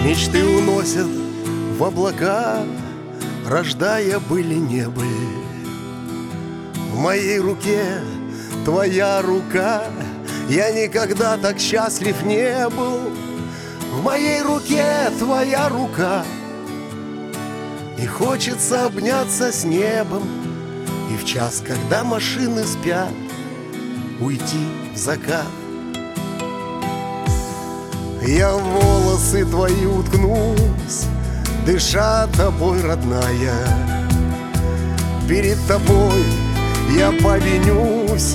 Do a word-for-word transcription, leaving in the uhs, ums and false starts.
Мечты уносят в облака, рождая быль и не быль. В моей руке твоя рука, я никогда так счастлив не был. В моей руке твоя рука, и хочется обняться с небом. И в час, когда машины спят, уйти в закат. Я в волосы твои уткнусь, дыша тобой, родная. Перед тобой я повинюсь,